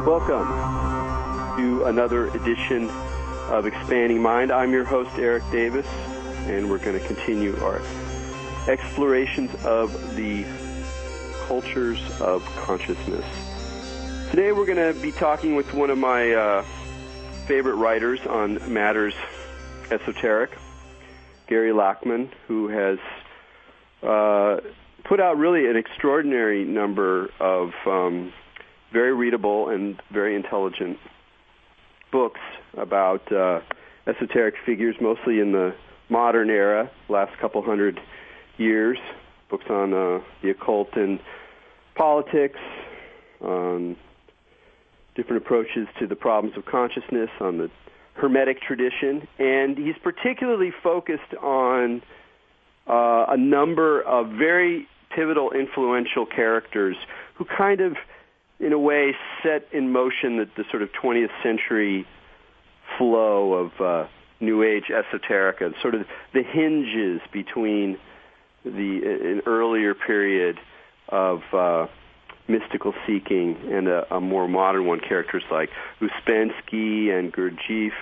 Welcome to another edition of Expanding Mind. I'm your host, Eric Davis, and we're going to continue our explorations of the cultures of consciousness. Today we're going to be talking with one of my favorite writers on matters esoteric, Gary Lachman, who has put out really an extraordinary number of very readable and very intelligent books about esoteric figures, mostly in the modern era, last couple hundred years. Books on the occult and politics, on different approaches to the problems of consciousness, on the Hermetic tradition, and he's particularly focused on a number of very pivotal, influential characters who kind of, in a way, set in motion the sort of 20th century flow of New Age esoterica, sort of the hinges between an earlier period of mystical seeking and a more modern one. Characters like Ouspensky and Gurdjieff,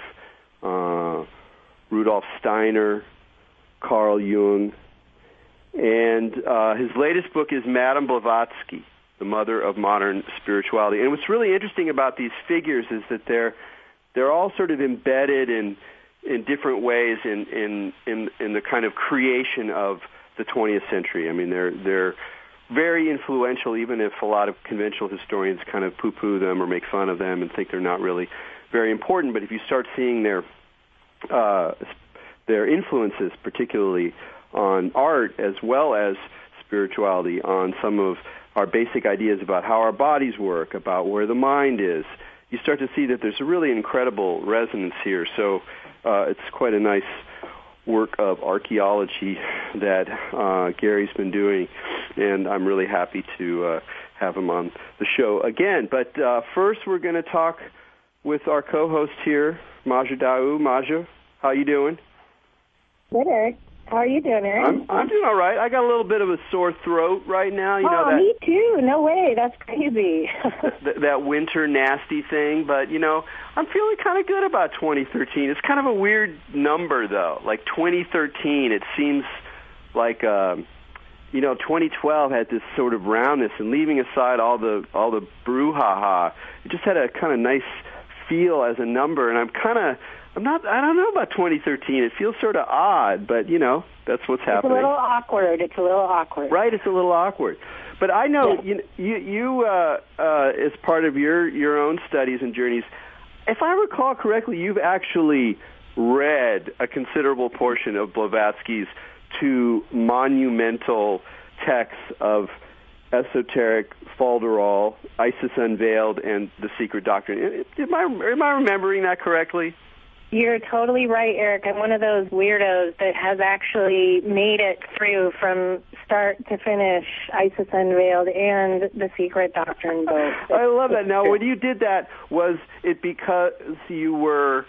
Rudolf Steiner, Carl Jung, and his latest book is Madame Blavatsky, the Mother of Modern Spirituality. And what's really interesting about these figures is that they're all sort of embedded in different ways in the kind of creation of the 20th century. I mean, they're very influential, even if a lot of conventional historians kind of poo-poo them or make fun of them and think they're not really very important. But if you start seeing their influences, particularly on art as well as spirituality, on some of our basic ideas about how our bodies work, about where the mind is, you start to see that there's a really incredible resonance here. So it's quite a nice work of archaeology that Gary's been doing, and I'm really happy to have him on the show again. But first we're going to talk with our co-host here, Maja Daou. Maja, how you doing? Good, Eric. How are you doing, Eric? I'm doing all right. I got a little bit of a sore throat right now. You know that, me too. No way. That's crazy. that winter nasty thing. But, I'm feeling kind of good about 2013. It's kind of a weird number, though. Like 2013, it seems like, 2012 had this sort of roundness, and leaving aside all the brouhaha, it just had a kind of nice feel as a number. And I don't know about 2013. It feels sort of odd, but, that's what's happening. It's a little awkward. Right, it's a little awkward. But I know you as part of your own studies and journeys, if I recall correctly, you've actually read a considerable portion of Blavatsky's two monumental texts of Esoteric Falderal, Isis Unveiled, and The Secret Doctrine. Am I remembering that correctly? You're totally right, Eric. I'm one of those weirdos that has actually made it through from start to finish Isis Unveiled and The Secret Doctrine both. I love that. Now, when you did that, was it because you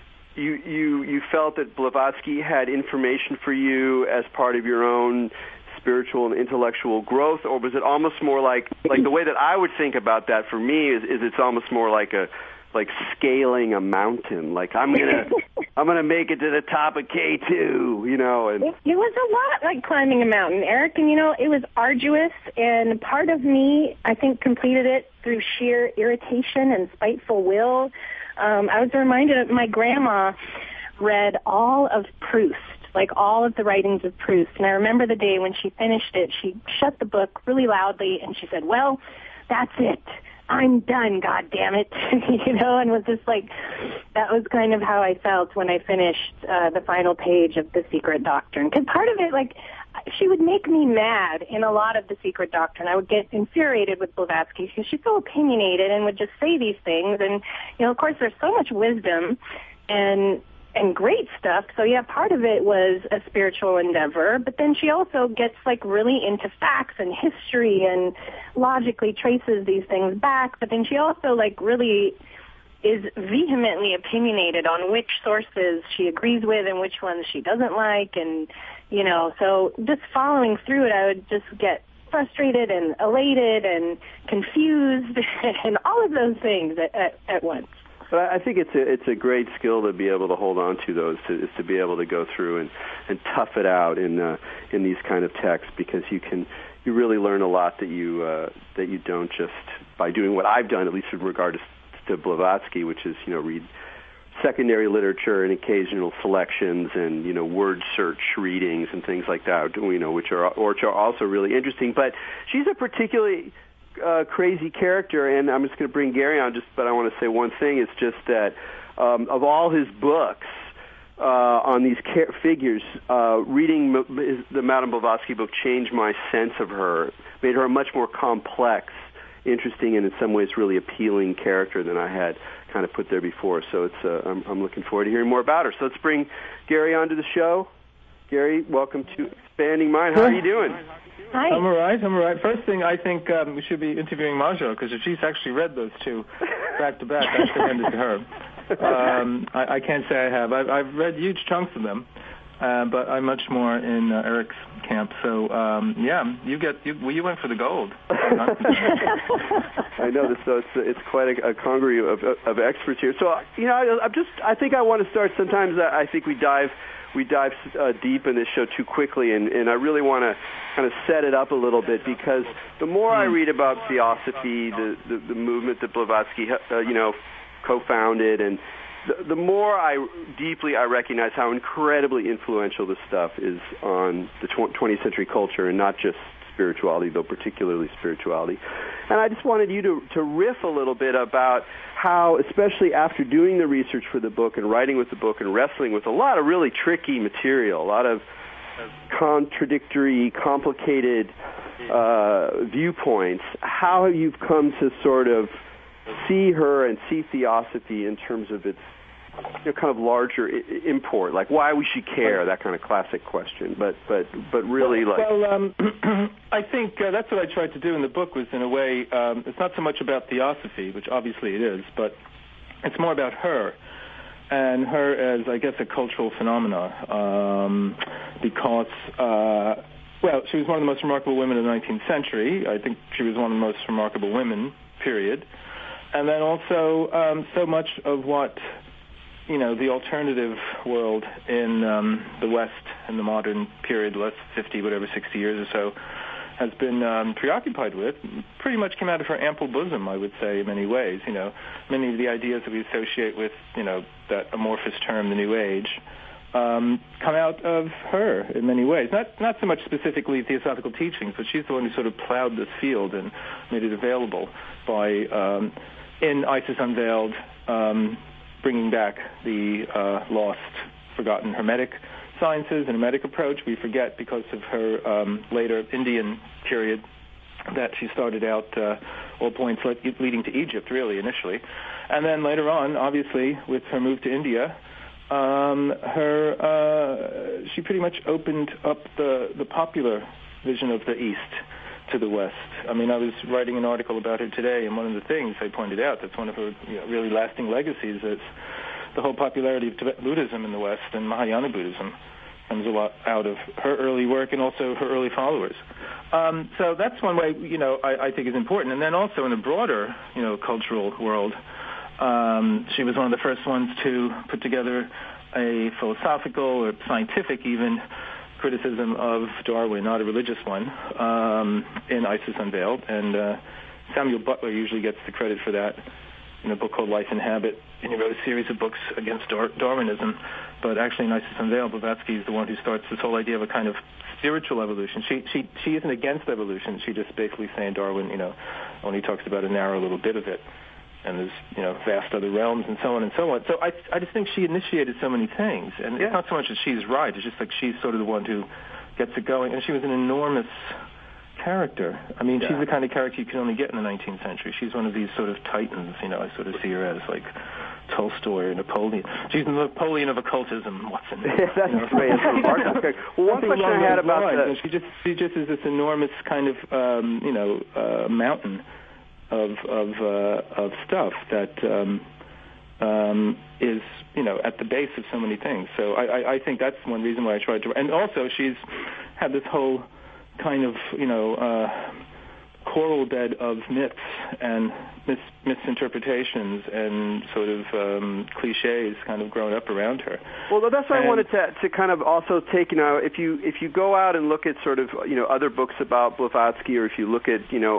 felt that Blavatsky had information for you as part of your own spiritual and intellectual growth, or was it almost more like the way that I would think about that for me is it's almost more like scaling a mountain. Like I'm gonna make it to the top of K2, and it was a lot like climbing a mountain, Eric, and it was arduous, and part of me, I think, completed it through sheer irritation and spiteful will. I was reminded of my grandma read all of Proust, like all of the writings of Proust, and I remember the day when she finished it, she shut the book really loudly and she said, "Well, that's it. I'm done, God damn it," and was just like, that was kind of how I felt when I finished the final page of The Secret Doctrine. Because part of it, she would make me mad in a lot of The Secret Doctrine. I would get infuriated with Blavatsky because she's so opinionated and would just say these things. And, of course, there's so much wisdom and great stuff. So, yeah, part of it was a spiritual endeavor. But then she also gets, really into facts and history and logically traces these things back. But then she also, really is vehemently opinionated on which sources she agrees with and which ones she doesn't like. And, so just following through it, I would just get frustrated and elated and confused and all of those things at once. But I think it's a great skill to be able to hold on to those, is to be able to go through and tough it out in these kind of texts, because you really learn a lot that you don't just by doing what I've done, at least with regard to Blavatsky, which is read secondary literature and occasional selections and word search readings and things like that, which are also really interesting. But she's a particularly crazy character, and I'm just going to bring Gary on. But I want to say one thing. It's just that of all his books on these figures, reading the Madame Blavatsky book changed my sense of her, made her a much more complex, interesting, and in some ways really appealing character than I had kind of put there before. So I'm looking forward to hearing more about her. So let's bring Gary onto the show. Gary, welcome to Expanding Mind. How are you doing? Hi. I'm all right. First thing, I think we should be interviewing Marjo, because if she's actually read those two back to back, I commend it to her. I can't say I have. I've read huge chunks of them, but I'm much more in Eric's camp. So you went for the gold. I know this. So it's quite a congery of experts here. So I think I want to start. Sometimes I think we dive deep in this show too quickly, and I really want to kind of set it up a little bit, because the more I read about Theosophy, the movement that Blavatsky co-founded, and the more deeply I recognize how incredibly influential this stuff is on the 20th century culture, and not just spirituality, though particularly spirituality. And I just wanted you to riff a little bit about how, especially after doing the research for the book and writing with the book and wrestling with a lot of really tricky material, a lot of contradictory, complicated viewpoints, how you've come to sort of see her and see Theosophy in terms of its kind of larger import, like why we should care, that kind of classic question. But really, I think that's what I tried to do in the book. Was in a way, it's not so much about Theosophy, which obviously it is, but it's more about her, and her as, I guess, a cultural phenomena, because she was one of the most remarkable women of the 19th century. I think she was one of the most remarkable women, period. And then also so much of what the alternative world in the West in the modern period, the last 50, 60 years or so, has been preoccupied with, pretty much came out of her ample bosom, I would say, in many ways. Many of the ideas that we associate with, that amorphous term, the New Age, come out of her in many ways. Not so much specifically theosophical teachings, but she's the one who sort of plowed this field and made it available by, in Isis Unveiled, bringing back the lost, forgotten Hermetic sciences and Hermetic approach. We forget, because of her later Indian period, that she started out all points leading to Egypt, really, initially. And then later on, obviously, with her move to India, she pretty much opened up the popular vision of the East to the West. I mean, I was writing an article about her today, and one of the things I pointed out that's one of her really lasting legacies is the whole popularity of Tibetan Buddhism in the West, and Mahayana Buddhism comes a lot out of her early work and also her early followers. So that's one way, I think is important. And then also in a broader, cultural world, she was one of the first ones to put together a philosophical or scientific even criticism of Darwin, not a religious one, in Isis Unveiled. And Samuel Butler usually gets the credit for that in a book called Life and Habit. And he wrote a series of books against Darwinism. But actually in Isis Unveiled, Blavatsky is the one who starts this whole idea of a kind of spiritual evolution. She isn't against evolution. She just basically saying Darwin, only talks about a narrow little bit of it. And there's, vast other realms and so on and so on. So I just think she initiated so many things. And it's not so much that she's right. It's just like she's sort of the one who gets it going. And she was an enormous character. I mean, she's the kind of character you can only get in the 19th century. She's one of these sort of titans, I sort of see her as like Tolstoy or Napoleon. She's the Napoleon of occultism, Watson. That's great. Well, one question I had about that. She just is this enormous kind of, mountain of stuff that is, at the base of so many things. So I think that's one reason why I tried to. And also, she's had this whole kind of, coral bed of myths and misinterpretations and sort of cliches kind of grown up around her. Well, that's why I wanted to kind of also take, if you go out and look at sort of, other books about Blavatsky, or if you look at,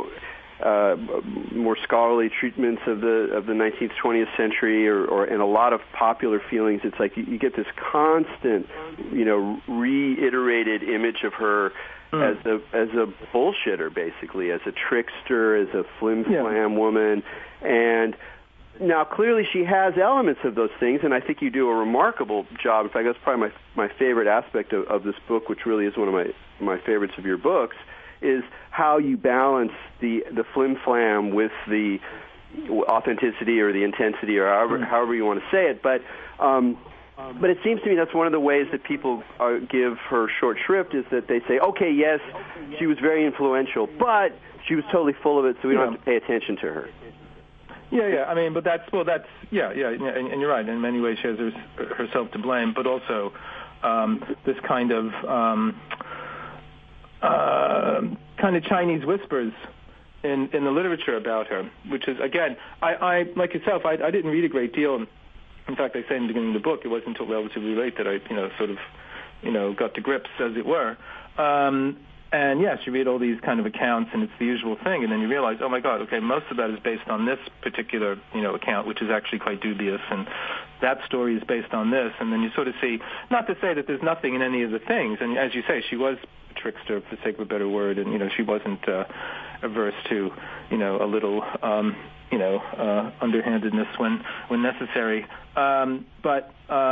more scholarly treatments of the 19th, 20th century, or and a lot of popular feelings, it's like you get this constant, reiterated image of her as a bullshitter, basically, as a trickster, as a flim-flam woman. And now, clearly, she has elements of those things, and I think you do a remarkable job. In fact, that's probably my favorite aspect of this book, which really is one of my favorites of your books, is how you balance the flim-flam with the authenticity or the intensity, or however you want to say it. But it seems to me that's one of the ways that people give her short shrift, is that they say, okay, yes, she was very influential, but she was totally full of it, so we don't have to pay attention to her. Yeah. I mean, but that's and you're right. In many ways, she has herself to blame, but also this kind of Chinese whispers in the literature about her, which is, again, I like yourself, I didn't read a great deal. In fact, I say in the beginning of the book, it wasn't until relatively late that I, got to grips, as it were. And yes, you read all these kind of accounts, and it's the usual thing, and then you realize, oh my God, okay, most of that is based on this particular, account, which is actually quite dubious, and that story is based on this, and then you sort of see, not to say that there's nothing in any of the things, and as you say, she was a trickster, for the sake of a better word, and, she wasn't averse to, a little, underhandedness when necessary. But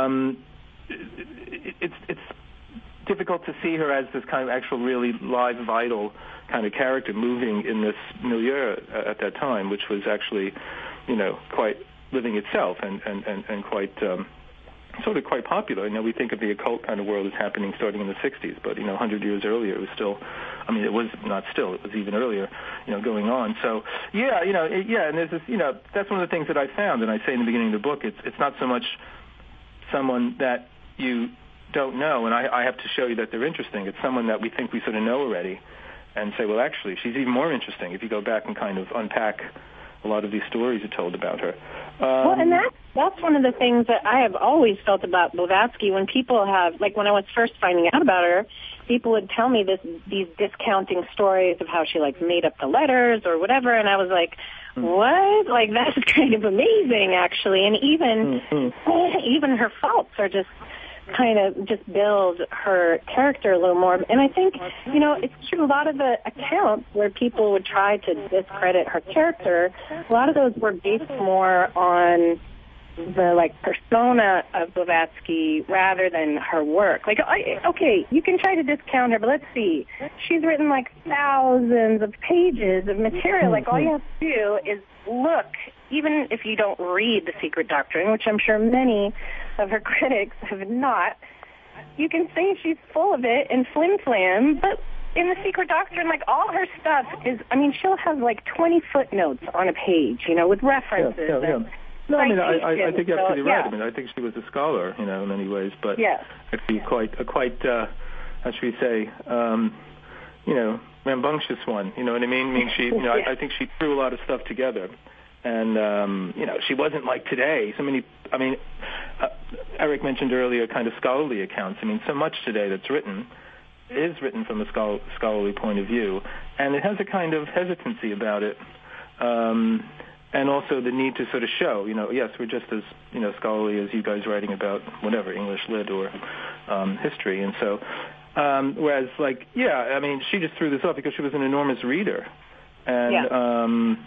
it's difficult to see her as this kind of actual really live, vital kind of character moving in this milieu at that time, which was actually, quite living itself and quite sort of quite popular. We think of the occult kind of world as happening starting in the 60s, but 100 years earlier it was still, it was not still, it was even earlier, going on. So and there's this, that's one of the things that I found, and I say in the beginning of the book, it's not so much someone that you don't know, and I have to show you that they're interesting. It's someone that we think we sort of know already, and say, well, actually, she's even more interesting if you go back and kind of unpack a lot of these stories are told about her. Well, and that's one of the things that I have always felt about Blavatsky. When people have, like when I was first finding out about her, people would tell me these discounting stories of how she made up the letters or whatever, and I was like, what? Like, that's kind of amazing, actually. And even her faults are just kind of just build her character a little more. And I think, it's true, a lot of the accounts where people would try to discredit her character, a lot of those were based more on the, persona of Blavatsky rather than her work. Okay, you can try to discount her, but let's see. She's written, thousands of pages of material. All you have to do is look, even if you don't read The Secret Doctrine, which I'm sure many of her critics have not, you can say she's full of it and flim-flam, but in The Secret Doctrine, all her stuff is, she'll have 20 footnotes on a page, with references. Yeah. No, I think you're absolutely right. I think she was a scholar, in many ways, but actually quite how should we say, rambunctious one. You know what I mean? I think she threw a lot of stuff together. And, she wasn't like today. Eric mentioned earlier kind of scholarly accounts. So much today that's written is written from a scholarly point of view. And it has a kind of hesitancy about it. And also the need to sort of show, yes, we're just as, scholarly as you guys writing about whatever, English lit or history. And so, whereas she just threw this up because she was an enormous reader. And,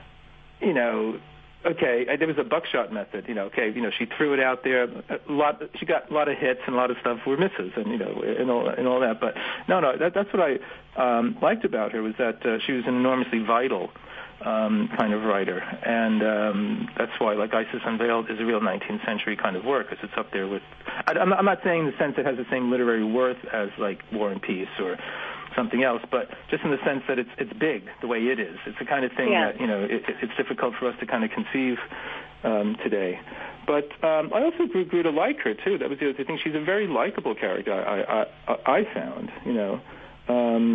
there was a buckshot method, she threw it out there. She got a lot of hits and a lot of stuff were misses and, and all that. But that's what I liked about her was that she was an enormously vital kind of writer. And that's why, Isis Unveiled is a real 19th century kind of work, because it's up there with, I'm not saying in the sense it has the same literary worth as, War and Peace or something else, but just in the sense that it's big the way it is. It's the kind of thing that, it's difficult for us to kind of conceive today. But I also grew to like her, too. That was the other thing. She's a very likable character, I found,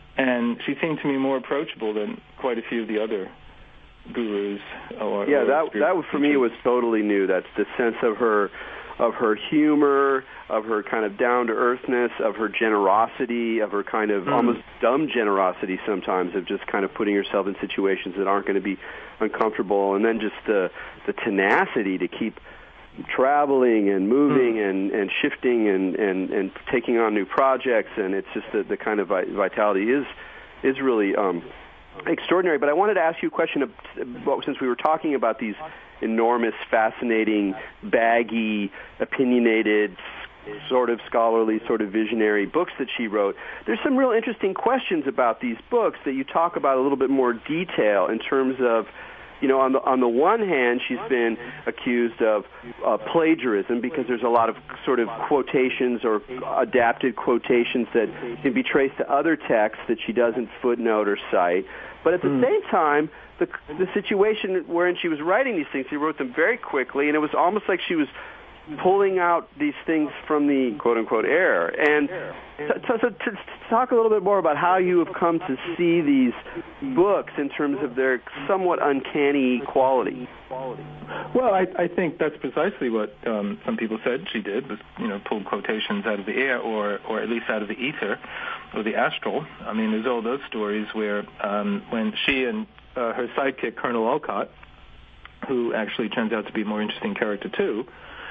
And she seemed to me more approachable than quite a few of the other gurus. That for me was totally new. That's the sense of her humor, of her kind of down-to-earthness, of her generosity, of her kind of almost dumb generosity sometimes, of just kind of putting herself in situations that aren't going to be uncomfortable, and then just the tenacity to keep traveling and moving and shifting and taking on new projects, and it's just the kind of vitality is really extraordinary. But I wanted to ask you a question since we were talking about these enormous, fascinating, baggy, opinionated, sort of scholarly, sort of visionary books that she wrote. There's some real interesting questions about these books that you talk about a little bit more detail in terms of, on the one hand, she's been accused of plagiarism because there's a lot of sort of quotations or adapted quotations that can be traced to other texts that she doesn't footnote or cite. But at the same time, the situation wherein she was writing these things, she wrote them very quickly, and it was almost like she was pulling out these things from the quote-unquote air. And so to talk a little bit more about how you have come to see these books in terms of their somewhat uncanny quality. Well, I think that's precisely what some people said she did, was pull quotations out of the air or at least out of the ether or the astral. I mean, there's all those stories where when she and her sidekick, Colonel Olcott, who actually turns out to be a more interesting character too,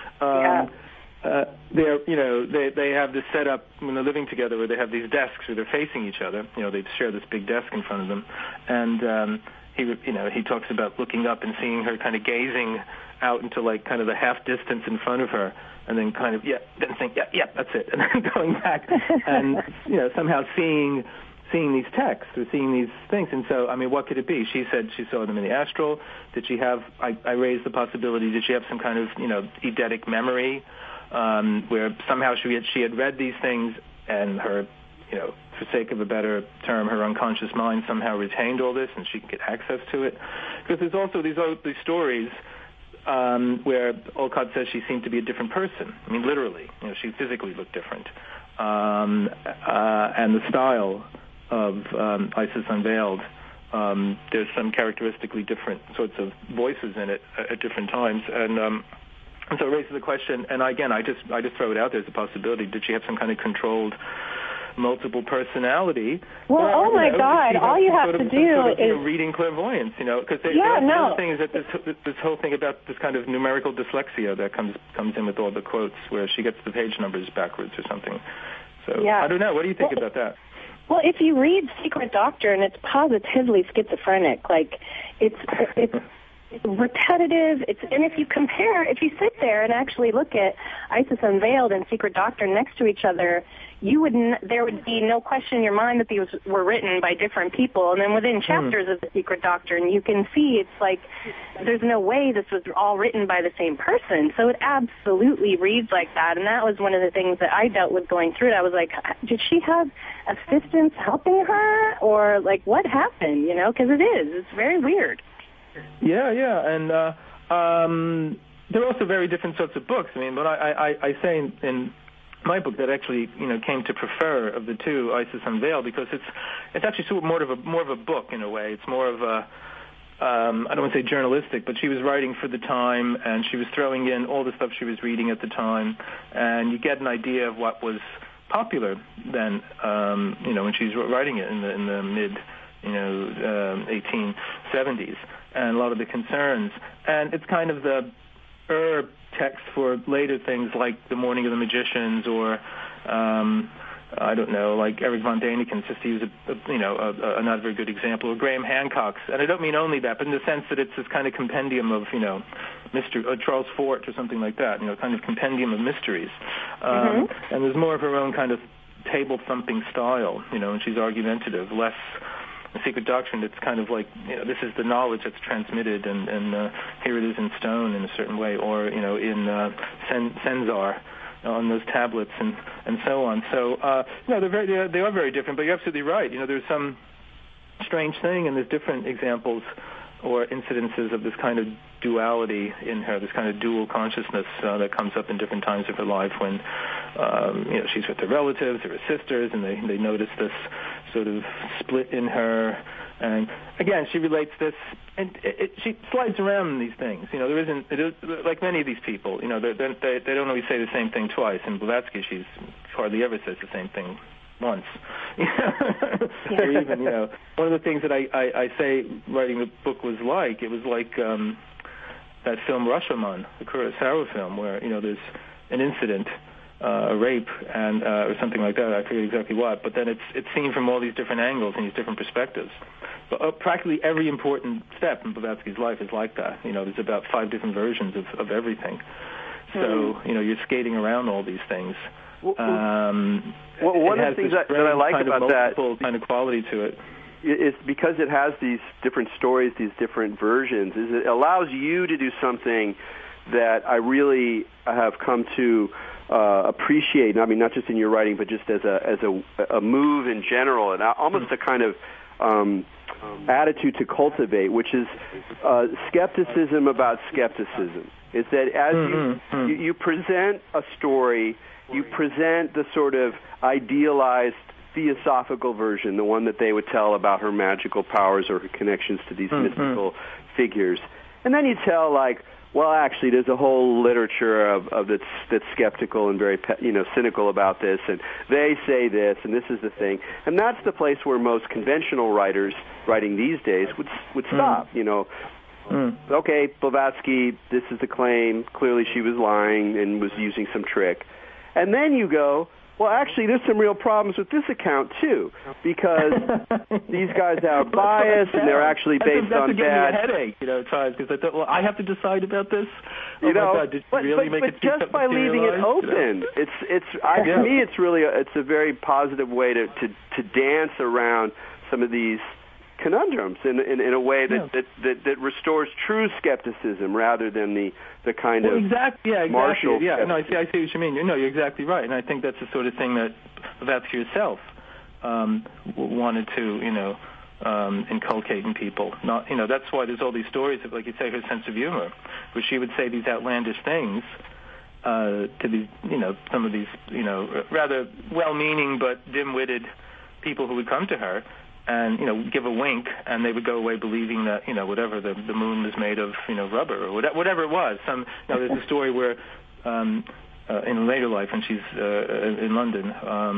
they have this setup when they're living together where they have these desks where they're facing each other. They share this big desk in front of them, and he talks about looking up and seeing her kind of gazing out into like kind of the half distance in front of her, and then kind of then think that's it, and then going back and somehow seeing these texts or seeing these things. And so, I mean, what could it be? She said she saw them in the astral. Did she have, I raised the possibility, did she have some kind of, eidetic memory where somehow she had read these things and her, for sake of a better term, her unconscious mind somehow retained all this and she could get access to it? Because there's also these stories where Olcott says she seemed to be a different person. I mean, literally, she physically looked different. And the style of Isis Unveiled, there's some characteristically different sorts of voices in it at different times, and so it raises the question. And again, I just throw it out there as a possibility: did she have some kind of controlled multiple personality? Well, oh my God! All you have to do is reading clairvoyance, because the other thing is that this whole thing about this kind of numerical dyslexia that comes in with all the quotes, where she gets the page numbers backwards or something. So I don't know. What do you think about that? Well, if you read Secret Doctrine, it's positively schizophrenic. Like, it's repetitive. And if you sit there and actually look at Isis Unveiled and Secret Doctrine next to each other, there would be no question in your mind that these were written by different people. And then within chapters of the Secret Doctrine, you can see it's like there's no way this was all written by the same person. So it absolutely reads like that. And that was one of the things that I dealt with going through it. I was like, did she have assistants helping her, or like what happened? Because it's very weird. Yeah, and there are also very different sorts of books. I mean, but I say in my book that actually came to prefer of the two Isis Unveiled because it's actually sort of more of a book in a way. It's more of a I don't want to say journalistic, but she was writing for the time and she was throwing in all the stuff she was reading at the time, and you get an idea of what was popular then when she's writing it in the mid 1870s, and a lot of the concerns, and it's kind of the text for later things like The Morning of the Magicians or I don't know, like Eric von Däniken, just to use a not very good example, or Graham Hancock's. And I don't mean only that, but in the sense that it's this kind of compendium of, mystery, Charles Fort or something like that, kind of compendium of mysteries. And there's more of her own kind of table-thumping style, and she's argumentative, less the Secret Doctrine. It's kind of like, this is the knowledge that's transmitted, and here it is in stone in a certain way, or, in Senzar, on those tablets and so on. So they are very different. But you're absolutely right. There's some strange thing, and there's different examples or incidences of this kind of duality in her, this kind of dual consciousness that comes up in different times of her life when she's with her relatives or her sisters, and they notice this sort of split in her. And again, she relates this, and she slides around in these things. There isn't, like many of these people, they don't always say the same thing twice. And Blavatsky, she hardly ever says the same thing once. Or even, one of the things that I say writing the book was like, it was like that film Rashomon, the Kurosawa film, where, there's an incident, a rape, and or something like that. I forget exactly what, but then it's seen from all these different angles and these different perspectives. But practically every important step in Blavatsky's life is like that. There's about 5 different versions of everything. So you're skating around all these things. One of the things that I like about that kind of quality to it is because it has these different stories, these different versions. Is it allows you to do something that I really have come to appreciate. I mean, not just in your writing, but just as a move in general, and almost a kind of attitude to cultivate, which is skepticism about skepticism. Is that as you present a story, you present the sort of idealized theosophical version, the one that they would tell about her magical powers or her connections to these mystical figures, and then you tell well, actually, there's a whole literature of that's skeptical and very cynical about this, and they say this, and this is the thing, and that's the place where most conventional writers writing these days would stop. Okay, Blavatsky, this is the claim. Clearly, she was lying and was using some trick, and then you go, well, actually, there's some real problems with this account, too, because these guys are biased and they're actually based on bad... That's me a headache, at times, because I thought, well, I have to decide about this? Oh, my God, did you really make it just by leaving it open, to me, it's really it's a very positive way to dance around some of these conundrums in a way that restores true skepticism rather than the kind of martial. Yeah, no, I see what you mean. You're exactly right, and I think that's the sort of thing that Blavatsky herself wanted to inculcate in people. That's why there's all these stories of, like you say, her sense of humor, where she would say these outlandish things to these, some of these, rather well-meaning but dim-witted people who would come to her and give a wink, and they would go away believing that whatever the moon was made of rubber or whatever it was. There's a story where in later life, when she's in London,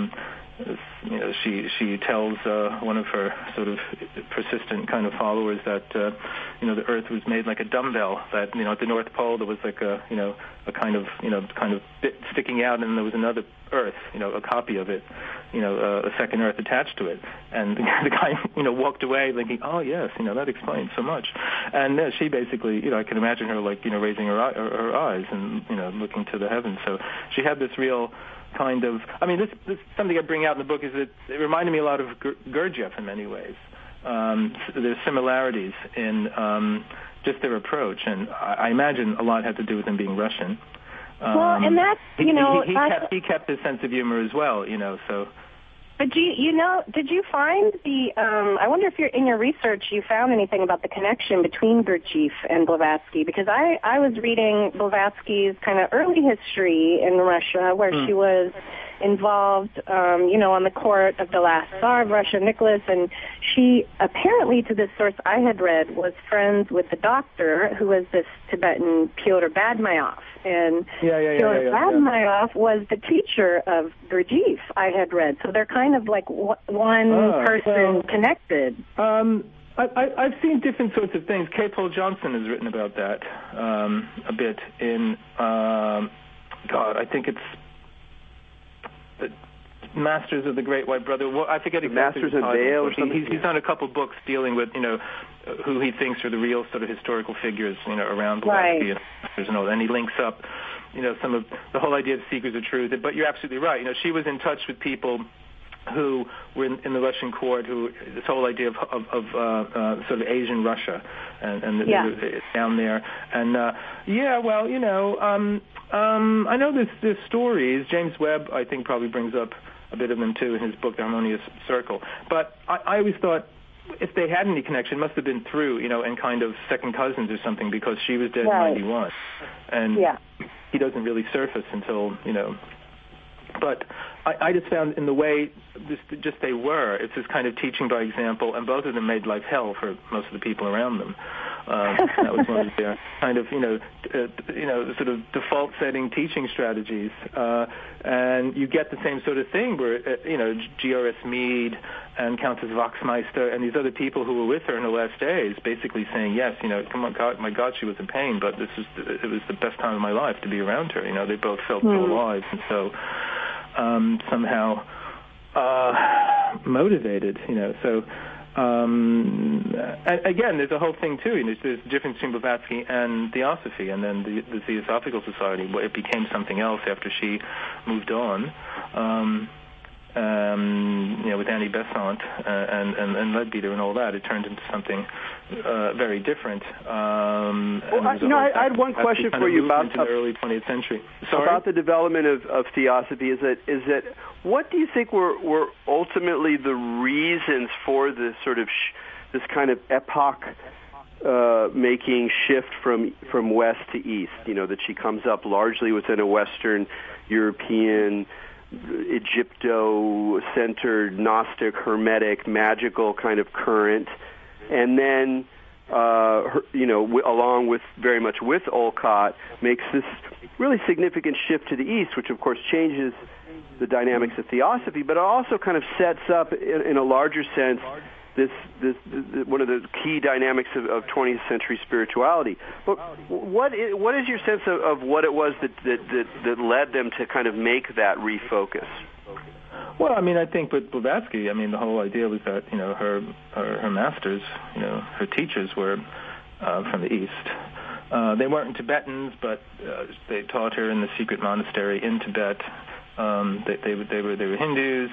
she tells one of her sort of persistent kind of followers that the Earth was made like a dumbbell. That at the North Pole there was like a kind of bit sticking out, and there was another Earth, a copy of it, a second Earth attached to it. And the guy walked away thinking, oh yes, that explains so much. And she basically, I can imagine her raising her eyes and looking to the heavens. So she had this real kind of, this is something I bring out in the book, is that it reminded me a lot of Gurdjieff in many ways. There's similarities in just their approach, and I imagine a lot had to do with him being Russian. Well, and that's, he kept his sense of humor as well, so... But did you find I wonder if in your research you found anything about the connection between Gurdjieff and Blavatsky, because I was reading Blavatsky's kind of early history in Russia, where she was involved, on the court of the last Tsar of Russia, Nicholas, and she apparently, to this source I had read, was friends with the doctor who was this Tibetan Pyotr Badmayov. And Pyotr Badmayov was the teacher of Gurdjieff, I had read. So they're kind of like one person connected. I've seen different sorts of things. K. Paul Johnson has written about that a bit in, I think it's Masters of the Great White Brother. Well, I forget exactly. Masters of Vale or something. He's done a couple books dealing with, who he thinks are the real sort of historical figures, around Blavatsky and all that. And he links up, some of the whole idea of seekers of truth. But you're absolutely right. She was in touch with people who were in the Russian court, this whole idea of sort of Asian Russia and down there. And I know there's stories. James Webb, I think, probably brings up a bit of them too in his book, The Harmonious Circle. But I always thought if they had any connection, it must have been through, and kind of second cousins or something, because she was dead in 91, and he doesn't really surface until But I just found in the way just they were, it's this kind of teaching by example, and both of them made life hell for most of the people around them. That was one of their kind of, sort of default setting teaching strategies. And you get the same sort of thing where, G.R.S. Mead and Countess Wachsmeister and these other people who were with her in the last days basically saying, yes, come on, God, my God, she was in pain, but it was the best time of my life to be around her. They both felt so alive and so somehow motivated, So again, there's a whole thing too. There's a difference between Blavatsky and Theosophy, and then the Theosophical Society. It became something else after she moved on. With Annie Besant and Leadbeater and all that, it turned into something very different. I had one question for you about the early 20th century. Sorry? About the development of Theosophy. Is that what do you think were ultimately the reasons for this sort of this kind of epoch making shift from west to east? That she comes up largely within a Western European, Egypto-centered, Gnostic, Hermetic, magical kind of current, and then, along with very much with Olcott, makes this really significant shift to the east, which of course changes the dynamics of Theosophy, but it also kind of sets up, in a larger sense, this one of the key dynamics of 20th century spirituality. But what is your sense of what it was that led them to kind of make that refocus? Well, I think with Blavatsky, the whole idea was that her masters, her teachers were from the east. They weren't Tibetans, but they taught her in the secret monastery in Tibet. They were Hindus,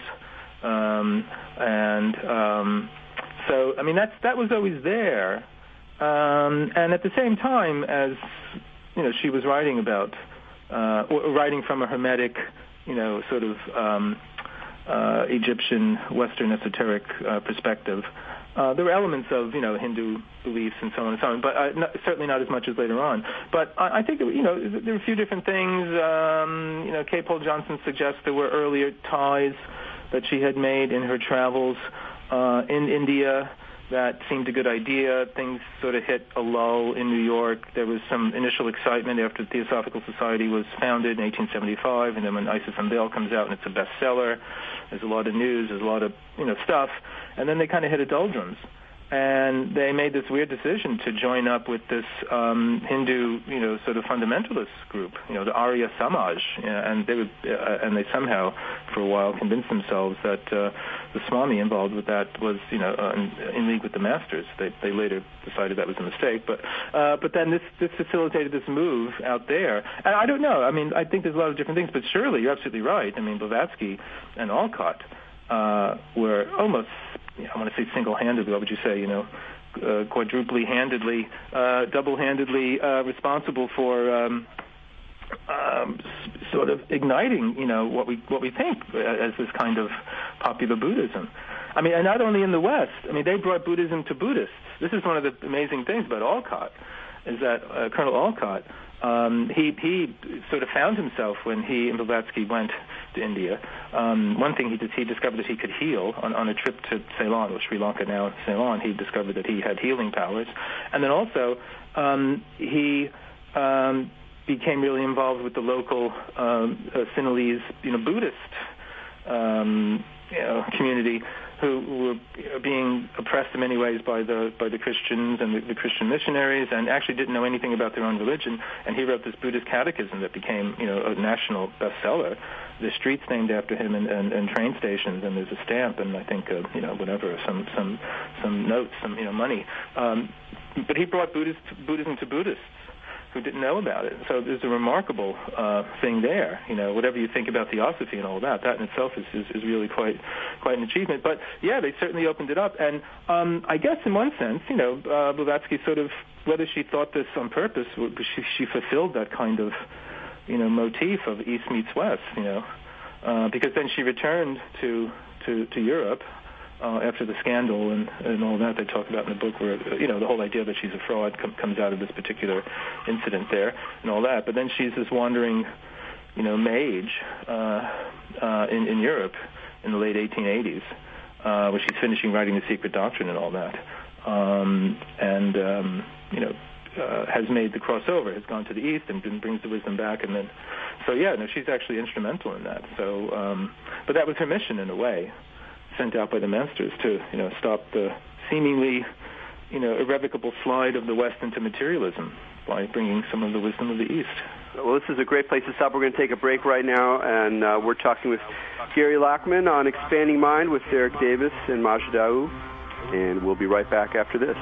so that was always there, and at the same time as she was writing about writing from a Hermetic, sort of Egyptian Western esoteric perspective. There were elements of Hindu beliefs and so on and so on, but certainly not as much as later on. But I think there were a few different things. K. Paul Johnson suggests there were earlier ties that she had made in her travels in India that seemed a good idea. Things sort of hit a lull in New York. There was some initial excitement after the Theosophical Society was founded in 1875, and then when Isis Unveiled comes out and it's a bestseller, there's a lot of news, there's a lot of stuff, and then they kind of hit a doldrums. And they made this weird decision to join up with this Hindu, sort of fundamentalist group, the Arya Samaj, and they somehow, for a while, convinced themselves that the Swami involved with that was, in league with the masters. They later decided that was a mistake, but then this facilitated this move out there. And I don't know. I think there's a lot of different things, but surely you're absolutely right. Blavatsky and Olcott were almost, I want to say single-handedly, what would you say, quadruply-handedly, double-handedly responsible for sort of igniting, what we think as this kind of popular Buddhism. And not only in the West. They brought Buddhism to Buddhists. This is one of the amazing things about Olcott, is that Colonel Olcott, he sort of found himself when he and Blavatsky went to India. One thing he discovered that he could heal on a trip to Ceylon, or Sri Lanka now, Ceylon. He discovered that he had healing powers, and then also he became really involved with the local Sinhalese, Buddhist community, who were being oppressed in many ways by the Christians and the Christian missionaries, and actually didn't know anything about their own religion. And he wrote this Buddhist catechism that became, a national bestseller. There's streets named after him and train stations, and there's a stamp, and I think, whatever, some notes, some money. But he brought Buddhism to Buddhists who didn't know about it. So there's a remarkable thing there. Whatever you think about Theosophy and all that in itself is really quite an achievement. But yeah, they certainly opened it up. And I guess in one sense, Blavatsky sort of, whether she thought this on purpose, she fulfilled that kind of, motif of East meets West. Because then she returned to Europe. After the scandal and all that they talk about in the book, where the whole idea that she's a fraud comes out of this particular incident there and all that. But then she's this wandering Mage in Europe in the late 1880s, where she's finishing writing The Secret Doctrine and all that, has made the crossover, has gone to the East and brings the wisdom back, and then, she's actually instrumental in that. So, but that was her mission in a way, sent out by the masters to, stop the seemingly, irrevocable slide of the West into materialism by bringing some of the wisdom of the East. Well, this is a great place to stop. We're going to take a break right now, and we're talking with Gary Lachman on Expanding Mind with Eric Davis and Majda Daoust, and we'll be right back after this.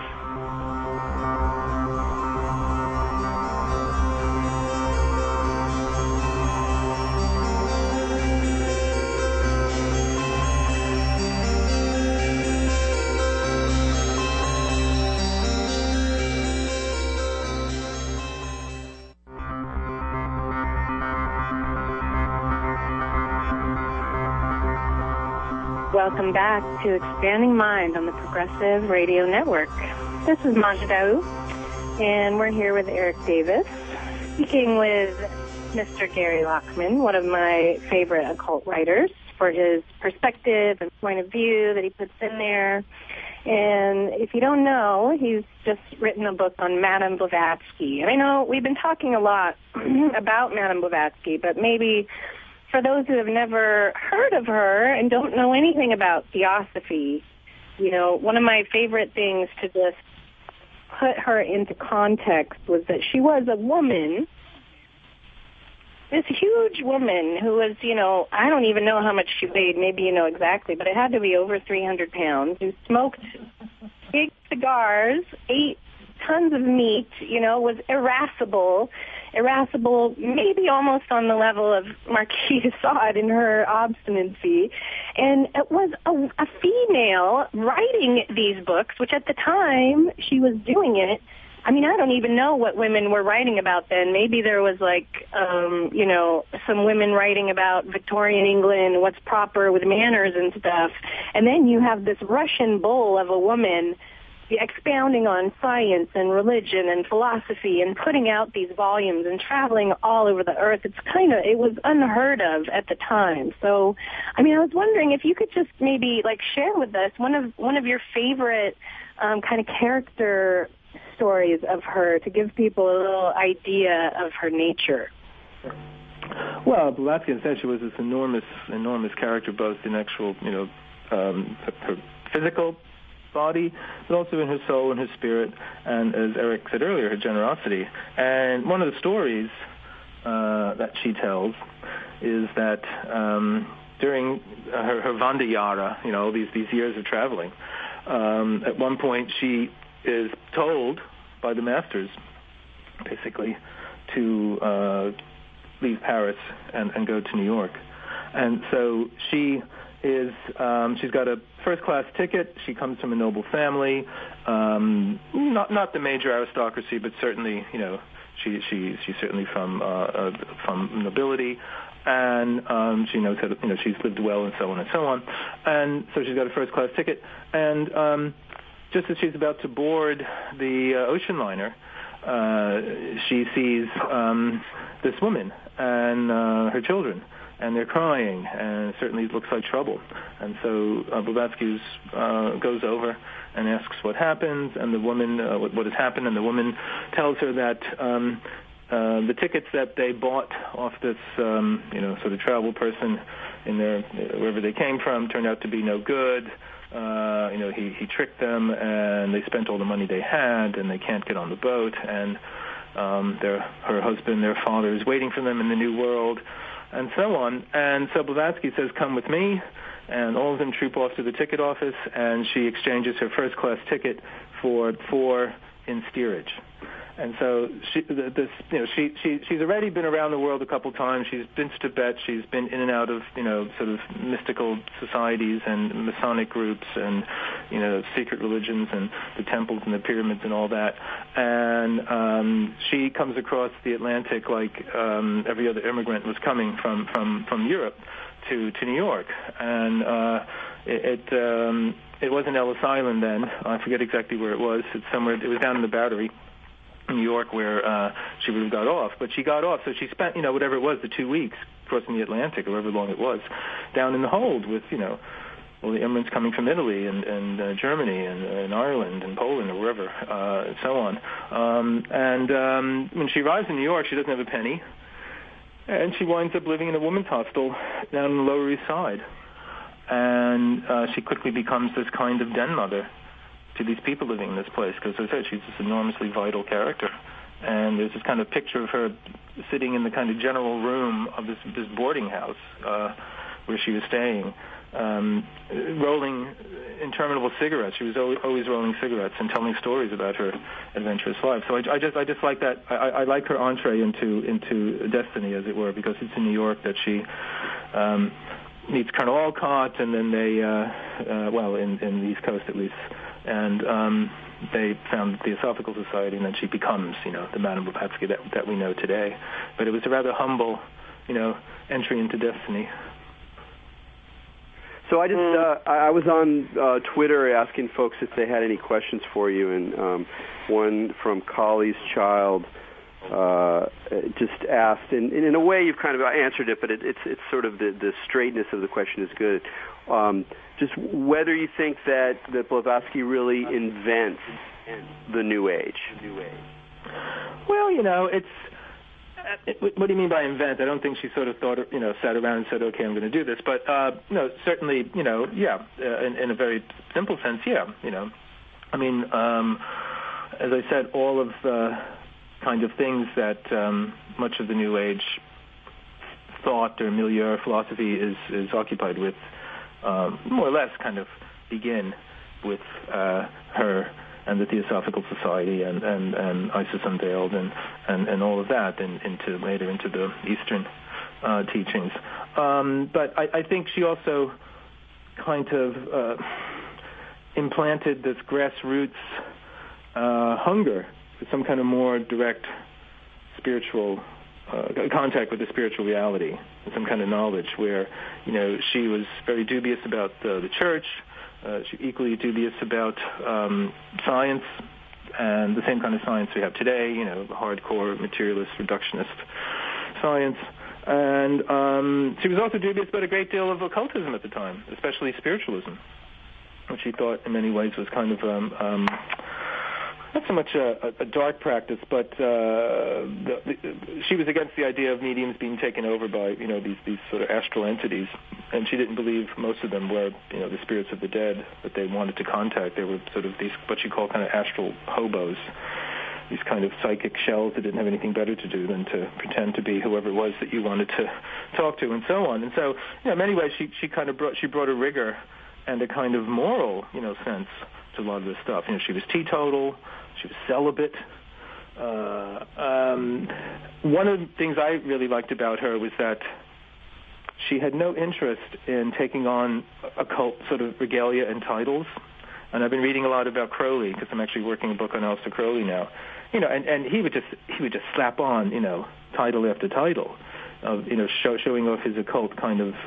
Welcome back to Expanding Mind on the Progressive Radio Network. This is Majda Daoust, and we're here with Eric Davis, speaking with Mr. Gary Lachman, one of my favorite occult writers, for his perspective and point of view that he puts in there. And if you don't know, he's just written a book on Madame Blavatsky. And I know we've been talking a lot about Madame Blavatsky, but maybe for those who have never heard of her and don't know anything about theosophy, one of my favorite things to just put her into context was that she was a woman, this huge woman who was, I don't even know how much she weighed, maybe you know exactly, but it had to be over 300 pounds, who smoked big cigars, ate tons of meat, was irascible, maybe almost on the level of Marquis de Sade in her obstinacy. And it was a female writing these books, which at the time she was doing it, I mean, I don't even know what women were writing about then. Maybe there was some women writing about Victorian England, what's proper with manners and stuff. And then you have this Russian bull of a woman expounding on science and religion and philosophy and putting out these volumes and traveling all over the earth. It was unheard of at the time. So, I mean, I was wondering if you could just maybe share with us one of your favorite kind of character stories of her to give people a little idea of her nature. Well, Blavatsky, in a sense, she was this enormous character, both in actual, her physical body, but also in her soul and her spirit, and as Eric said earlier, her generosity. And one of the stories that she tells is that during her Wanderjahre, these years of traveling, at one point she is told by the masters, basically, to leave Paris and go to New York. And so she's got a first-class ticket. She comes from a noble family, not the major aristocracy, but certainly, she's certainly from nobility, and she knows how to, she's lived well, and so on and so on. And so she's got a first-class ticket, and just as she's about to board the ocean liner, she sees this woman and her children, and they're crying, and certainly it looks like trouble. And so Blavatsky goes over and asks what happens, and the woman, what has happened, and the woman tells her that the tickets that they bought off this, sort of travel person in their wherever they came from turned out to be no good. He tricked them, and they spent all the money they had, and they can't get on the boat, and her husband, their father, is waiting for them in the New World, and so on. And so Blavatsky says, "Come with me," and all of them troop off to the ticket office, and she exchanges her first-class ticket for 4 in steerage. And so she's already been around the world a couple times. She's been to Tibet. She's been in and out of, sort of mystical societies and Masonic groups and, secret religions and the temples and the pyramids and all that. And she comes across the Atlantic like every other immigrant was coming from Europe to New York. And it wasn't Ellis Island then. I forget exactly where it was. It's somewhere. It was down in the Battery. New York where she would have got off. But she got off, so she spent, whatever it was, the 2 weeks crossing the Atlantic, or however long it was, down in the hold with, all the immigrants coming from Italy and Germany and Ireland and Poland or wherever, and so on. And when she arrives in New York, she doesn't have a penny, and she winds up living in a women's hostel down on the Lower East Side. And she quickly becomes this kind of den mother to these people living in this place, because as I said, she's this enormously vital character. And there's this kind of picture of her sitting in the kind of general room of this boarding house where she was staying, rolling interminable cigarettes. She was always rolling cigarettes and telling stories about her adventurous life. So I just like that. I like her entree into destiny, as it were, because it's in New York that she meets Colonel Olcott, and then they, in the East Coast at least, and they found the Theosophical Society, and then she becomes, the Madame Blavatsky that we know today. But it was a rather humble, entry into destiny. So I just I was on Twitter asking folks if they had any questions for you, and one from Collie's Child just asked, and in a way you've kind of answered it, but it's sort of the straightness of the question is good. Just whether you think that Blavatsky really invents the New Age. Well, it's. What do you mean by invent? I don't think she sort of thought, sat around and said, okay, I'm going to do this. But, certainly, in a very simple sense, yeah. I mean, as I said, all of the kind of things that much of the New Age thought or milieu philosophy is occupied with, more or less kind of begin with her and the Theosophical Society and Isis Unveiled and all of that, and later into the Eastern teachings. But I think she also kind of implanted this grassroots hunger for some kind of more direct spiritual contact with the spiritual reality, some kind of knowledge where, she was very dubious about the church. She's equally dubious about science, and the same kind of science we have today, hardcore materialist reductionist science. And she was also dubious about a great deal of occultism at the time, especially spiritualism, which she thought in many ways was kind of not so much a dark practice, but she was against the idea of mediums being taken over by, these sort of astral entities. And she didn't believe most of them were, the spirits of the dead that they wanted to contact. They were sort of these, what she called kind of astral hobos, these kind of psychic shells that didn't have anything better to do than to pretend to be whoever it was that you wanted to talk to, and so on. And so, in many ways, she brought a rigor and a kind of moral, sense to a lot of this stuff. She was teetotal. She was celibate. One of the things I really liked about her was that she had no interest in taking on occult sort of regalia and titles. And I've been reading a lot about Crowley, because I'm actually working a book on Aleister Crowley now. And he would just slap on, title after title of, showing off his occult kind of,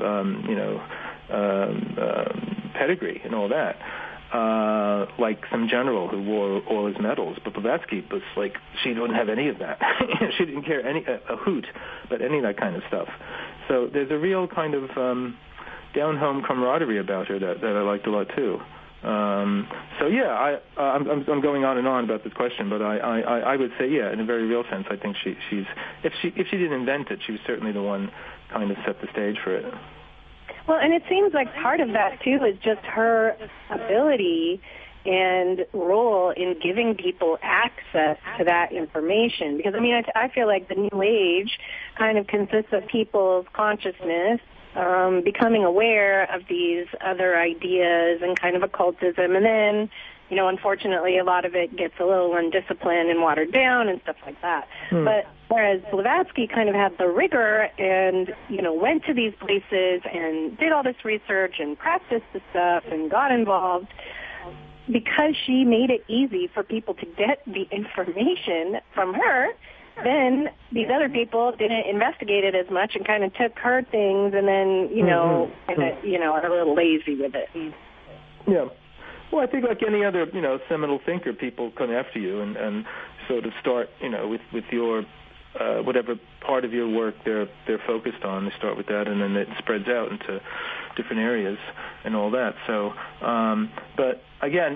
pedigree and all that. Like some general who wore all his medals, but Blavatsky was like, she didn't have any of that. She didn't care a hoot about any of that kind of stuff. So there's a real kind of down-home camaraderie about her that I liked a lot too. So yeah, I'm going on and on about this question, but I would say, yeah, in a very real sense, I think she's if she didn't invent it, she was certainly the one kind of set the stage for it. Well, and it seems like part of that, too, is just her ability and role in giving people access to that information. Because, I feel like the New Age kind of consists of people's consciousness becoming aware of these other ideas and kind of occultism. And then, unfortunately, a lot of it gets a little undisciplined and watered down and stuff like that. But whereas Blavatsky kind of had the rigor and, went to these places and did all this research and practiced the stuff and got involved, because she made it easy for people to get the information from her, then these other people didn't investigate it as much and kind of took her things and then, are a little lazy with it. Yeah. Well, I think like any other, seminal thinker, people come after you and sort of start, with your whatever part of your work they're focused on. They start with that, and then it spreads out into different areas and all that. So, but again,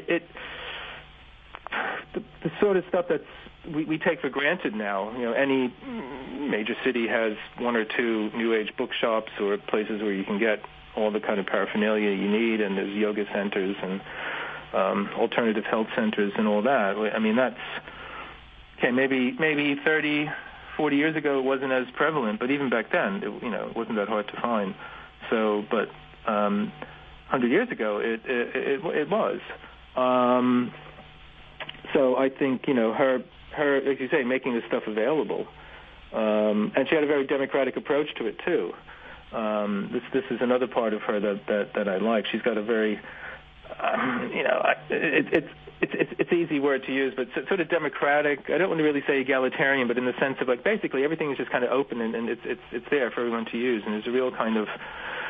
the sort of stuff that's we take for granted now. Any major city has one or two New Age bookshops or places where you can get all the kind of paraphernalia you need, and there's yoga centers and alternative health centers and all that. I mean, that's okay. Maybe 30, 40 years ago it wasn't as prevalent, but even back then, it wasn't that hard to find. So, but 100 years ago, it was. So I think her, as you say, making this stuff available, and she had a very democratic approach to it too. This is another part of her that I like. She's got a very, it's easy word to use, but sort of democratic. I don't want to really say egalitarian, but in the sense of like basically everything is just kind of open and it's there for everyone to use, and there's a real kind of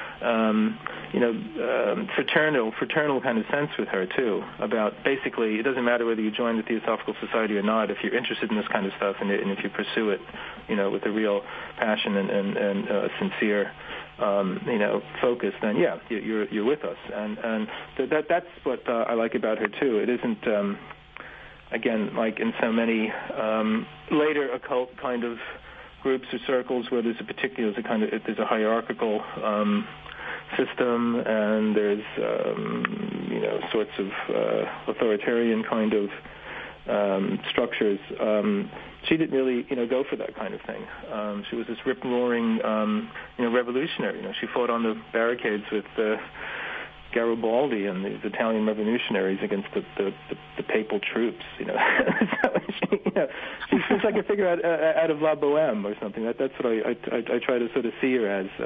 fraternal kind of sense with her too, about basically it doesn't matter whether you join the Theosophical Society or not. If you're interested in this kind of stuff and if you pursue it, with a real passion and sincere focus, then yeah, you're with us, and that's what I like about her too. It isn't again like in so many later occult kind of groups or circles where there's a hierarchical system, and there's sorts of authoritarian kind of structures. She didn't really go for that kind of thing. She was this rip-roaring revolutionary. She fought on the barricades with Garibaldi and the Italian revolutionaries against the papal troops. So she's like a figure out of La Boheme or something. That's what I try to sort of see her as.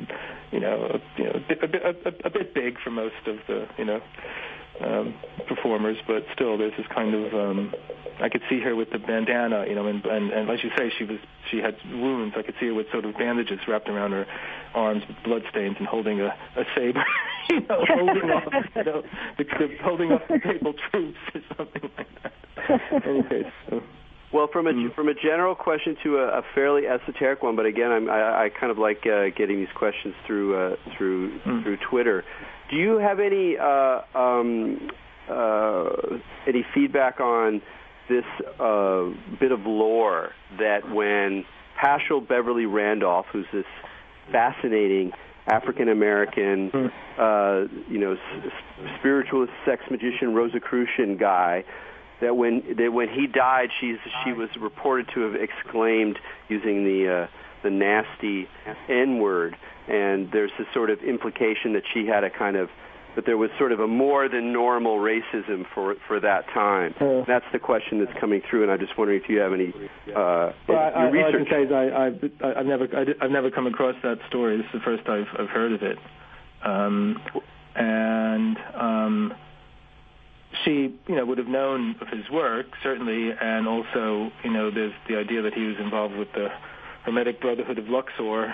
A bit big for most of the performers, but still there's this kind of I could see her with the bandana, and as you say, she had wounds. I could see her with sort of bandages wrapped around her arms with bloodstains and holding a saber, holding off the papal troops or something like that. Anyway, so. Well, from a general question to a fairly esoteric one, but again, I kind of like getting these questions through Twitter. Do you have any feedback on this bit of lore that when Paschal Beverly Randolph, who's this fascinating African-American, spiritualist, sex magician, Rosicrucian guy, that when he died, she was reported to have exclaimed using the nasty N-word, and there's this sort of implication that she had that there was sort of a more than normal racism for that time. That's the question that's coming through, and I'm just wondering if you have any research. I've never come across that story. This is the first I've heard of it, and she would have known of his work certainly, and also there's the idea that he was involved with the Hermetic Brotherhood of Luxor,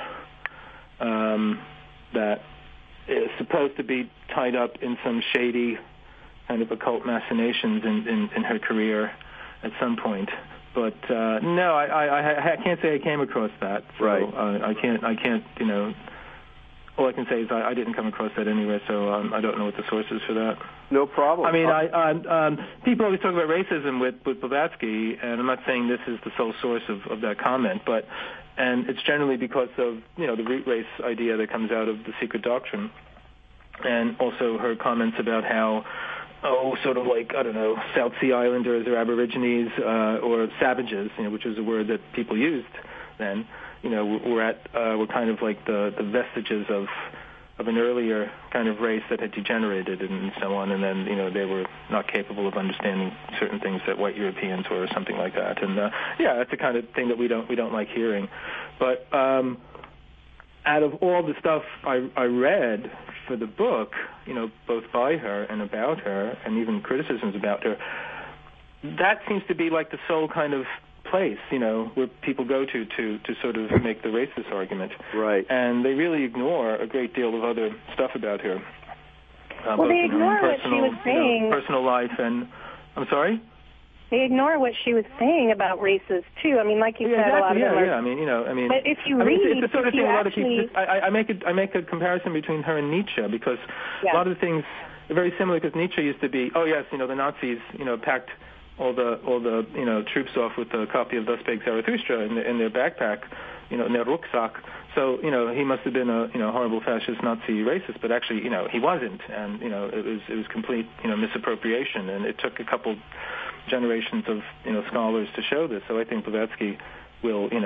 that is supposed to be tied up in some shady kind of occult machinations in her career at some point. But no, I can't say I came across that. So right. I can't. All I can say is I didn't come across that anyway, so I don't know what the source is for that. No problem. I mean, people always talk about racism with Blavatsky, and I'm not saying this is the sole source of that comment, and it's generally because of the root race idea that comes out of the Secret Doctrine, and also her comments about how sort of like, I don't know, South Sea Islanders or Aborigines or savages, which was a word that people used then. We're kind of like the vestiges of an earlier kind of race that had degenerated and so on, and then they were not capable of understanding certain things that white Europeans were or something like that. And that's the kind of thing that we don't like hearing. But out of all the stuff I read for the book, both by her and about her, and even criticisms about her, that seems to be like the sole kind of place, where people go to sort of make the racist argument. Right. And they really ignore a great deal of other stuff about her. Well, they ignore what she was saying. Personal life and... I'm sorry? they ignore what she was saying about races too. I mean, like you said, exactly. a lot of them are. But if you read, it's the sort of thing. Actually, I make a comparison between her and Nietzsche because a lot of the things are very similar. Because Nietzsche used to be, the Nazis, packed all the troops off with a copy of Thus Spake Zarathustra in their backpack, in their rucksack. So, he must have been a, horrible fascist Nazi racist, but actually, he wasn't. And, it was complete, misappropriation. And it took a couple generations of, scholars to show this. So I think Blavatsky will, with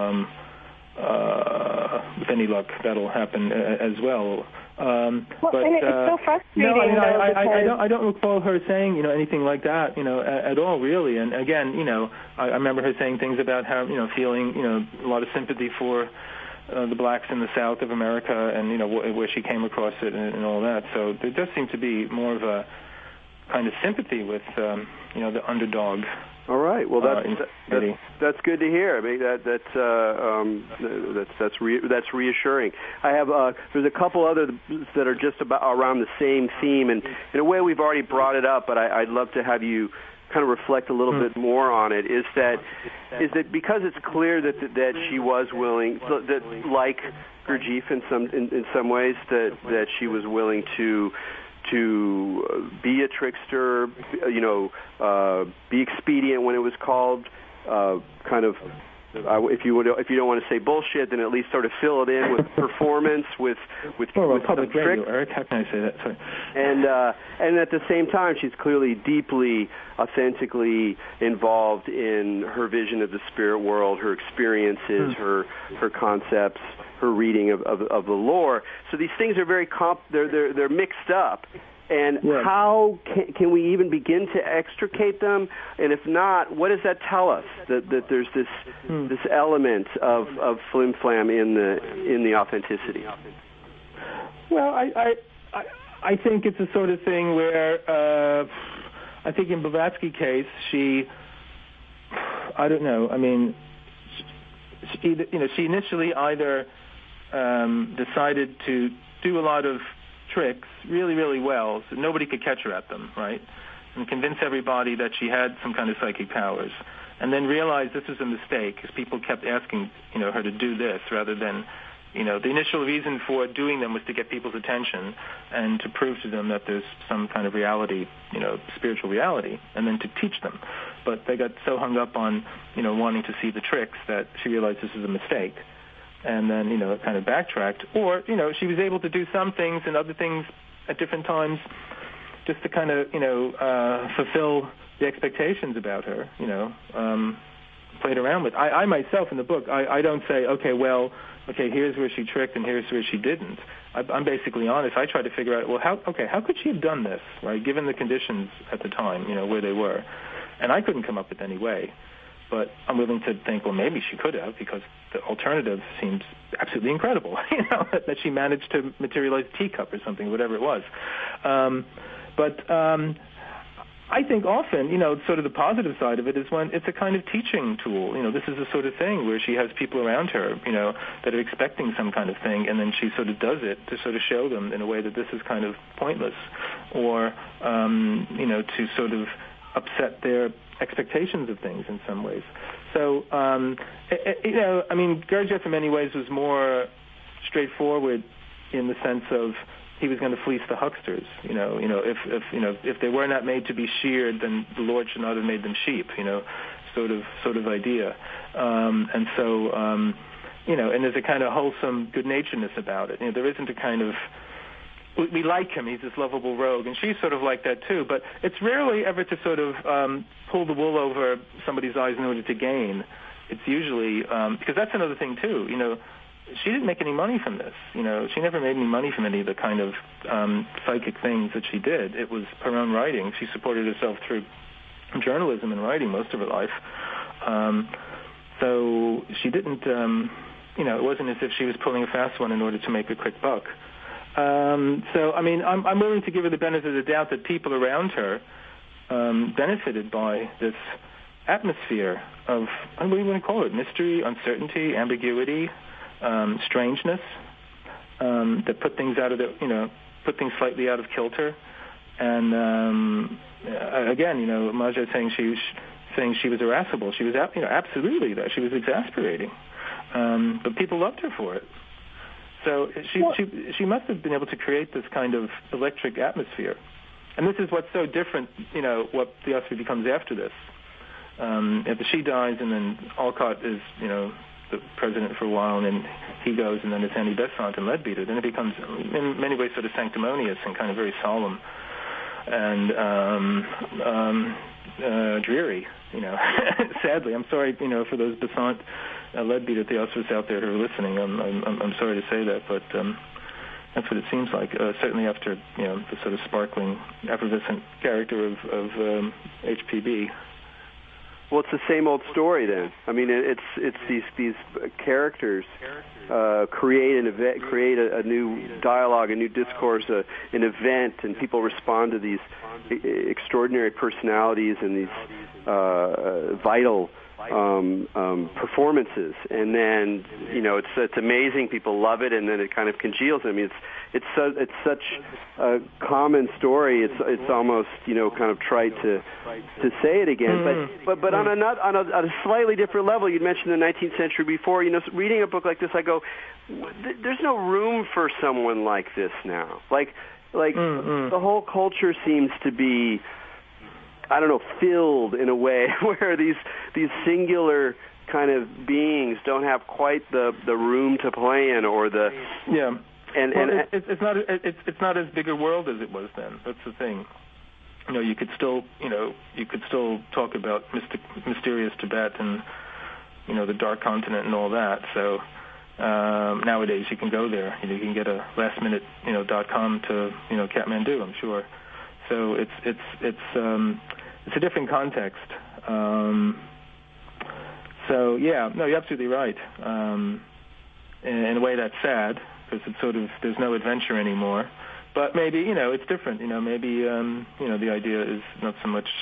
any luck, that'll happen as well. And it's so frustrating. I don't recall her saying, anything like that, at all, really. And again, I remember her saying things about how, feeling, a lot of sympathy for the blacks in the South of America and, where she came across it and all that. So there does seem to be more of a kind of sympathy with, the underdog. All right. Well, that's good to hear. I mean, that's reassuring. I have there's a couple others that are just about around the same theme, and in a way we've already brought it up, but I'd love to have you kind of reflect a little bit more on it. Is that because it's clear that she was willing, that like Gurdjieff in some ways, that she was willing to be a trickster, be expedient when it was called, if you don't want to say bullshit, then at least sort of fill it in with performance, with public radio, Eric. How can I say that? Sorry. And at the same time, she's clearly deeply, authentically involved in her vision of the spirit world, her experiences, her concepts, her reading of the lore. So these things are very they're mixed up. And how can we even begin to extricate them? And if not, what does that tell us? That there's this element of flim flam in the authenticity. Well, I think it's the sort of thing where I think in Blavatsky's case, I don't know. I mean, she initially either decided to do a lot of tricks really, really well, so nobody could catch her at them, right? And convince everybody that she had some kind of psychic powers, and then realized this was a mistake because people kept asking, her to do this rather than, the initial reason for doing them was to get people's attention and to prove to them that there's some kind of reality, spiritual reality, and then to teach them. But they got so hung up on, wanting to see the tricks that she realized this was a mistake. And then, kind of backtracked. Or, she was able to do some things and other things at different times just to kind of, fulfill the expectations about her, played around with. I myself in the book, I don't say, here's where she tricked and here's where she didn't. I'm basically honest. I try to figure out, how could she have done this, right, given the conditions at the time, where they were. And I couldn't come up with any way. But I'm willing to think, maybe she could have, because the alternative seems absolutely incredible, that she managed to materialize a teacup or something, whatever it was. But I think often, sort of the positive side of it is when it's a kind of teaching tool. This is the sort of thing where she has people around her, that are expecting some kind of thing, and then she sort of does it to sort of show them in a way that this is kind of pointless, or, to sort of upset their expectations of things in some ways. So, Gurdjieff in many ways was more straightforward in the sense of he was going to fleece the hucksters. If they were not made to be sheared, then the Lord should not have made them sheep. Sort of idea. And there's a kind of wholesome good-naturedness about it. There isn't a kind of we like him, he's this lovable rogue, and she's sort of like that too, but it's rarely ever to sort of pull the wool over somebody's eyes in order to gain. It's usually, because that's another thing too, she didn't make any money from this, she never made any money from any of the kind of psychic things that she did. It was her own writing. She supported herself through journalism and writing most of her life. So she didn't, it wasn't as if she was pulling a fast one in order to make a quick buck. I'm willing to give her the benefit of the doubt that people around her benefited by this atmosphere of, what do you want to call it, mystery, uncertainty, ambiguity, strangeness, that put things out of put things slightly out of kilter, And again, you know, Maja saying she was irascible. She was, you know, absolutely that. She was exasperating, but people loved her for it. So she must have been able to create this kind of electric atmosphere. And this is what's so different, you know, what Theosophy becomes after this. After she dies, and then Alcott is, you know, the president for a while, and then he goes, and then it's Annie Besant and Leadbeater. Then it becomes, in many ways, sort of sanctimonious and kind of very solemn and dreary, you know. Sadly, I'm sorry, you know, for those Besant, Leadbeater Theosophists out there who are listening. I'm sorry to say that, but that's what it seems like. Certainly after, you know, the sort of sparkling, effervescent character of HPB. Well, it's the same old story then. I mean, it's these characters create an event, create a new dialogue, a new discourse, an event, and people respond to these extraordinary personalities and these vital performances, and then, you know, it's amazing. People love it, and then it kind of congeals. I mean, it's such a common story. It's almost, you know, kind of trite to say it again. But on a slightly different level, you mentioned the 19th century before. You know, reading a book like this, I go, there's no room for someone like this now. Like the whole culture seems to be, I don't know, filled in a way where these singular kind of beings don't have quite the room to play in, or the it's not as big a world as it was then. That's the thing. You know, you could still talk about mysterious Tibet and, you know, the Dark Continent and all that. So nowadays you can go there. You know, you can get a lastminute, you know, .com to, you know, Kathmandu, I'm sure. So it's a different context. So yeah, no, you're absolutely right. In a way, that's sad because it's sort of, there's no adventure anymore. But maybe, you know, it's different. You know, maybe you know, the idea is not so much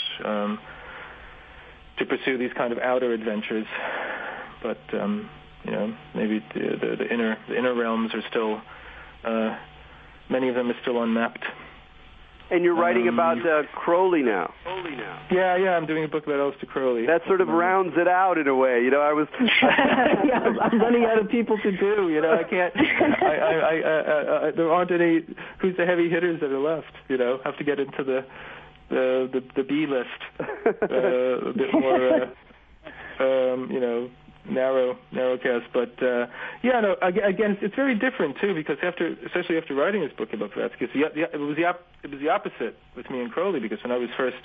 to pursue these kind of outer adventures, but you know, maybe the inner realms are still, many of them are still unmapped. And you're writing about Crowley now. Yeah, I'm doing a book about Aleister Crowley. That sort of rounds it out in a way. You know, I was I'm running out of people to do. You know, I can't. There aren't any. Who's the heavy hitters that are left? You know, have to get into the B list, a bit more. You know, narrow cast, but yeah, no. Again, it's very different too, because especially after writing this book about Blavatsky, it was the opposite with me and Crowley, because when I was first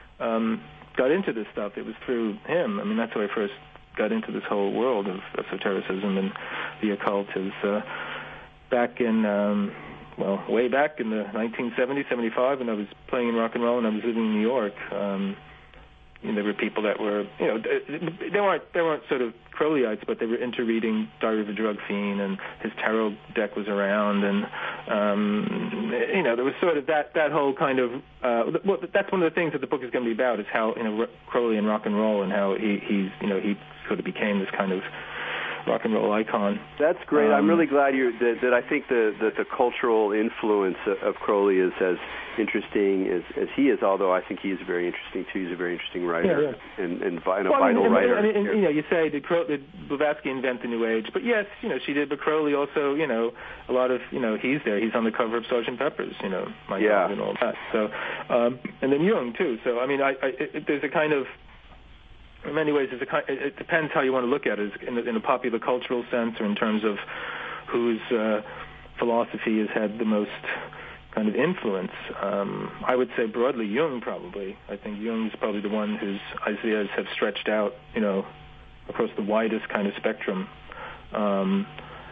got into this stuff, it was through him. I mean, that's how I first got into this whole world of esotericism and the occult. Is back in way back in the 1970s, 75, when I was playing in rock and roll and I was living in New York. You know, there were people that were, you know, they weren't sort of Crowleyites, but they were into reading Diary of a Drug Fiend, and his tarot deck was around, and you know, there was sort of that whole kind of. Well, that's one of the things that the book is going to be about, is how, you know, Crowley and rock and roll, and how he sort of became this kind of rock and roll icon. That's great. I'm really glad that I think that the cultural influence of Crowley is as interesting as he is, although I think he is very interesting too. He's a very interesting writer and a vital writer. I mean, you know, you say, did Blavatsky invent the New Age? But yes, you know, she did. But Crowley also, you know, a lot of, you know, he's there. He's on the cover of Sgt. Pepper's, you know, My God and all that. So, and then Jung too. So, I mean, there's a kind of, in many ways, it depends how you want to look at it, in a popular cultural sense, or in terms of whose philosophy has had the most kind of influence. I would say broadly Jung, probably. I think Jung's probably the one whose ideas have stretched out, you know, across the widest kind of spectrum. And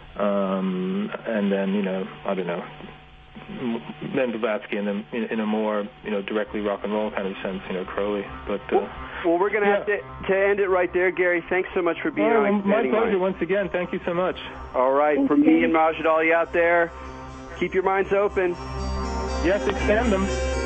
then, you know, I don't know, then Blavatsky, and then in a more, you know, directly rock and roll kind of sense, you know, Crowley. But well, we're going to have to end it right there, Gary. Thanks so much for being on. My pleasure once again. Thank you so much. All right, from me and Majid Ali out there, keep your minds open. Yes, expand them.